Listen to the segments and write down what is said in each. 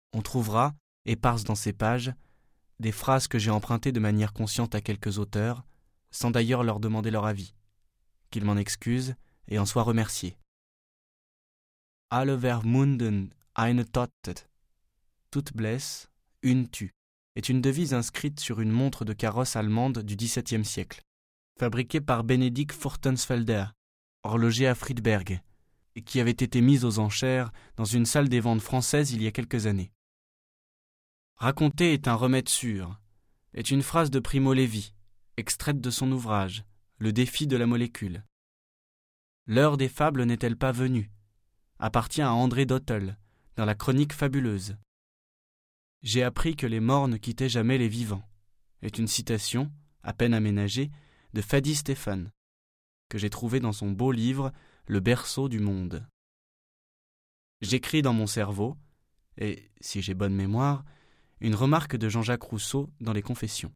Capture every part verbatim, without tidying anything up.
On trouvera, éparses dans ces pages, des phrases que j'ai empruntées de manière consciente à quelques auteurs, sans d'ailleurs leur demander leur avis. Qu'ils m'en excusent et en soient remerciés. Alle Vermunden eine Totet. Toute blesse, une tue, est une devise inscrite sur une montre de carrosse allemande du dix-septième siècle, fabriquée par Benedikt Furtensfelder, horloger à Friedberg, et qui avait été mise aux enchères dans une salle des ventes françaises il y a quelques années. Raconter est un remède sûr, est une phrase de Primo Levi, extraite de son ouvrage « Le défi de la molécule ». L'heure des fables n'est-elle pas venue ? Appartient à André Dotel, dans la Chronique fabuleuse. J'ai appris que les morts ne quittaient jamais les vivants, est une citation, à peine aménagée, de Fadi Stéphane, que j'ai trouvée dans son beau livre « Le berceau du monde ». J'écris dans mon cerveau, et, si j'ai bonne mémoire, une remarque de Jean-Jacques Rousseau dans les Confessions.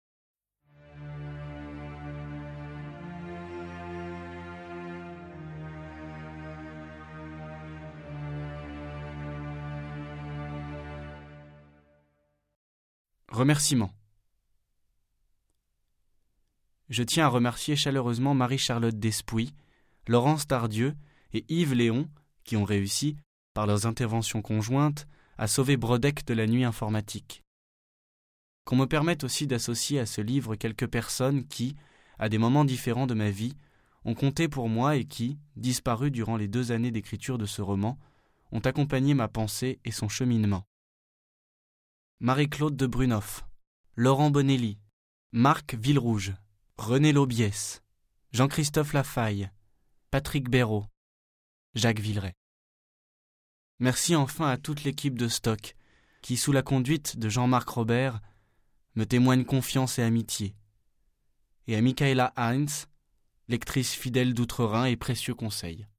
Remerciements. Je tiens à remercier chaleureusement Marie-Charlotte Despouy, Laurence Tardieu et Yves Léon qui ont réussi, par leurs interventions conjointes, à sauver Brodeck de la nuit informatique. Qu'on me permette aussi d'associer à ce livre quelques personnes qui, à des moments différents de ma vie, ont compté pour moi et qui, disparues durant les deux années d'écriture de ce roman, ont accompagné ma pensée et son cheminement. Marie-Claude de Brunoff, Laurent Bonelli, Marc Villerouge, René Laubiès, Jean-Christophe Lafaille, Patrick Béraud, Jacques Villeray. Merci enfin à toute l'équipe de Stock qui, sous la conduite de Jean-Marc Robert, me témoigne confiance et amitié, et à Michaela Heinz, lectrice fidèle d'Outre-Rhin et précieux conseils.